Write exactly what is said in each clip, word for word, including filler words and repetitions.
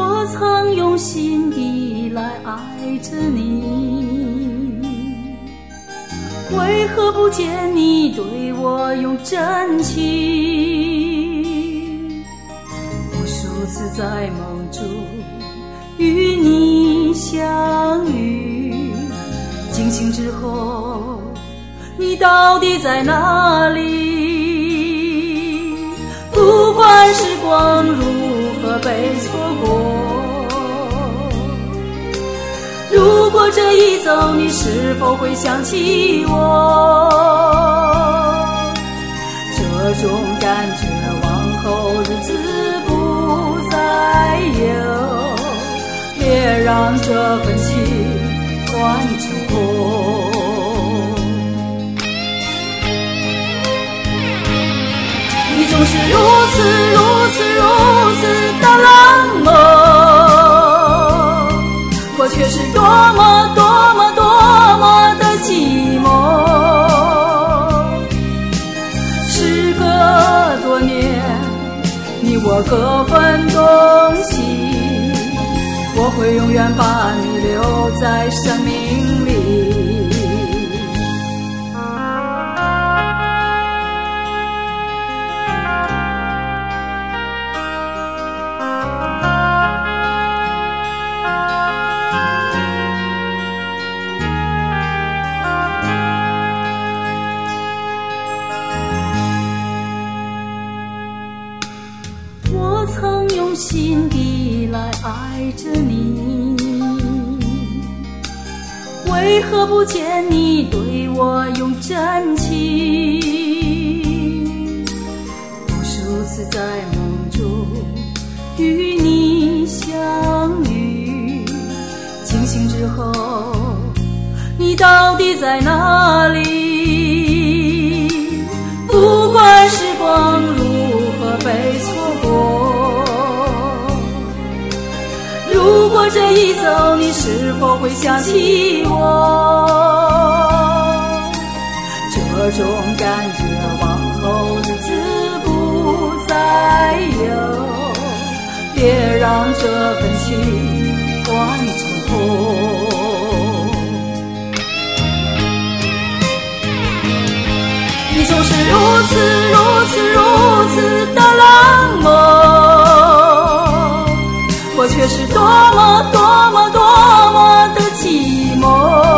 我曾用心地来爱着你，为何不见你对我用真情？无数次在梦中与你相遇，惊醒之后你到底在哪里？不管时光如何被错过，如果这一走你是否会想起我？这种感觉往后日子不再有，别让这份情换成火。你总是如此如此如此的冷漠，我却是多么多么多么的寂寞。时隔多年，你我各分东西，我会永远把你留在生命里。我曾用心地来爱着你，为何不见你对我用真情？无数次在梦中与你相遇，惊醒之后你到底在哪里？不管时光如何被错过，如果这一走你是否会想起我？这种感觉往后日子不再有，别让这份情换成火。你总是如此如此如此的冷漠，我却是多么多么多么的寂寞。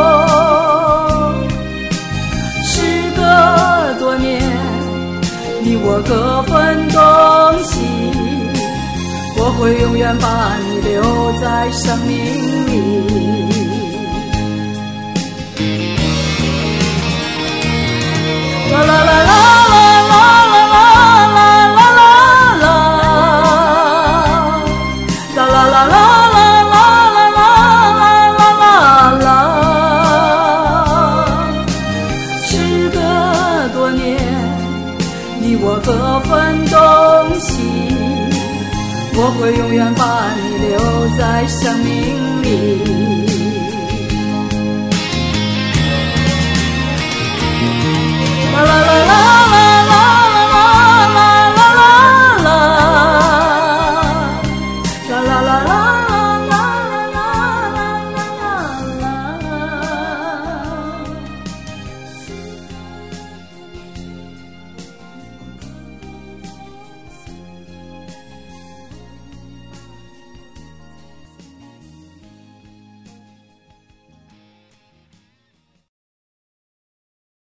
时隔多年，你我各分东西，我会永远把你留在生命里。啦啦啦啦啦啦啦啦啦啦啦，啦啦啦啦啦啦啦啦啦啦。时隔多年，你我各分东西，我会永远把你留在生命里。